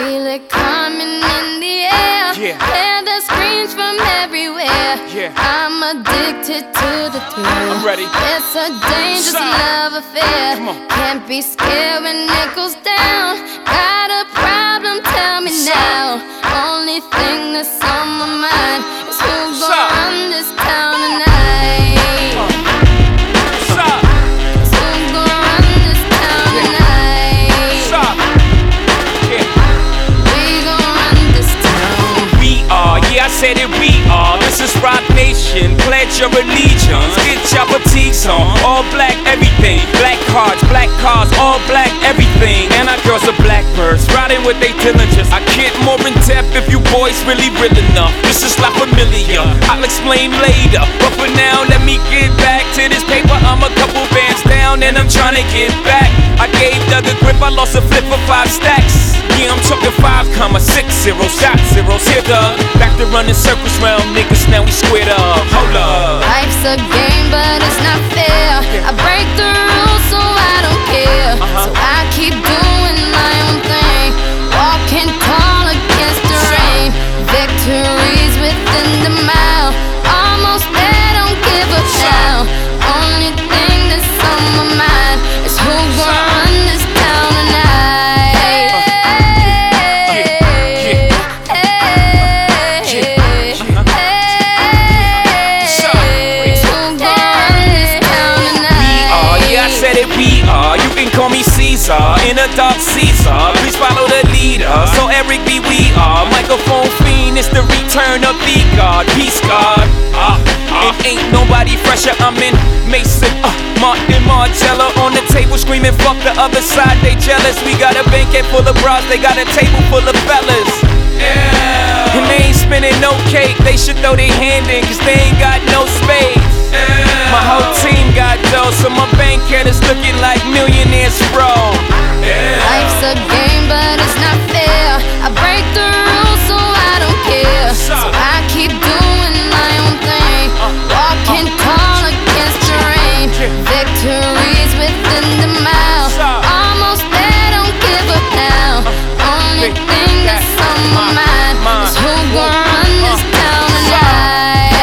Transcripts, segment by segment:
Feel it coming in the air. Hear the screams from everywhere. I'm addicted to the thrill. I'm ready. It's a dangerous love affair. Can't be scared when it goes down. Got a problem? Tell me now. Only thing that's on my mind is who's gonna run this town tonight. I said it, we are. This is Rock Nation. Pledge your allegiance. Get your fatigues on. All black, everything. Black cars, all black, everything. And our girls are blackbirds, riding with they diligence. I get more in depth if you boys really real enough. This is La Familia, I'll explain later. But for now, let me get back to this paper. I'm a couple bands down and I'm trying to get back. I gave Doug a grip, I lost a flip for 5 stacks. Yeah, I'm talking 5,60 shot zeros. Here, Doug, back to running circles round niggas, now we squared up. Hold up. Life's a game, but it's not fair. I break the rules, so I don't care. So I keep doing my own thing, walking tall against the rain. Victories within the mile, almost there, don't give up now. Only thing that's on my mind is who's gonna run this town tonight. Call me Caesar, in a dark Caesar. Please follow the leader. So Eric B, we are microphone fiend. It's the return of the God, peace God. It ain't nobody fresher. I'm in Mason, Martin Margiela on the table screaming, fuck the other side. They jealous. We got a banquet full of bras. They got a table full of fellas. Yeah. And they ain't spinning no cake. They should throw their hand in, cause they ain't got no space. My whole team got dough, so my bank account is looking like millionaires, bro. Life's a game, but it's not fair. I break the rules, so I don't care. So I keep doing my own thing, walking tall against the rain. Victories within the mile, almost there, don't give up now. Only thing that's on my mind is who's gonna run this town tonight.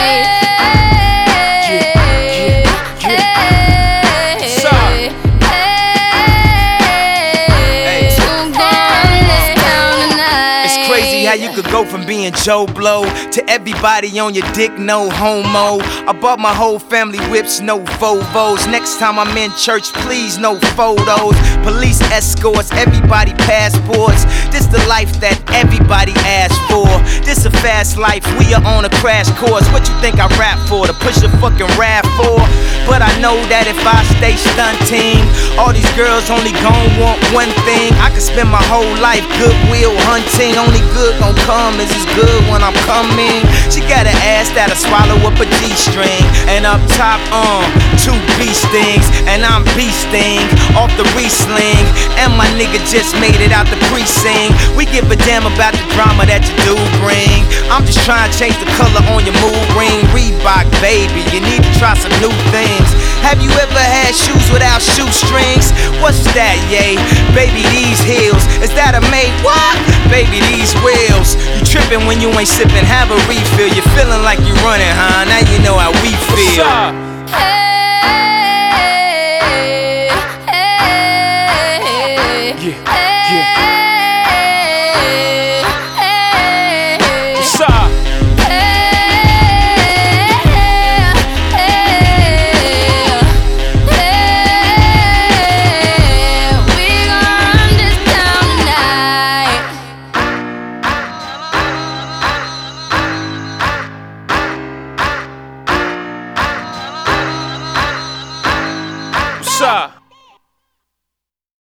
How you could go from being Joe Blow to everybody on your dick, no homo. I bought my whole family whips, no Volvos. Next time I'm in church, please, no photos. Police escorts, everybody passports. This the life that everybody asks for. This a fast life, we are on a crash course. What you think I rap for? To push a fucking rap for? But I know that if I stay stunting, all these girls only gon' want one thing. I could spend my whole life goodwill hunting. Only good gon' come is as good when I'm coming. She got an ass that'll swallow up a G-string. And up top, 2 B-stings. And I'm B-sting off the re-sling. And my nigga just made it out the precinct. We give a damn about the drama that you do bring. I'm just trying to change the color on your mood ring. Reebok, baby, you need to try some new things. Have you ever had shoes without shoestrings? What's that, yay? Baby, these heels, is that a made what? Baby, these wheels. You tripping when you ain't sipping, have a refill. You feeling like you running, huh? Now you know how we feel. Hey.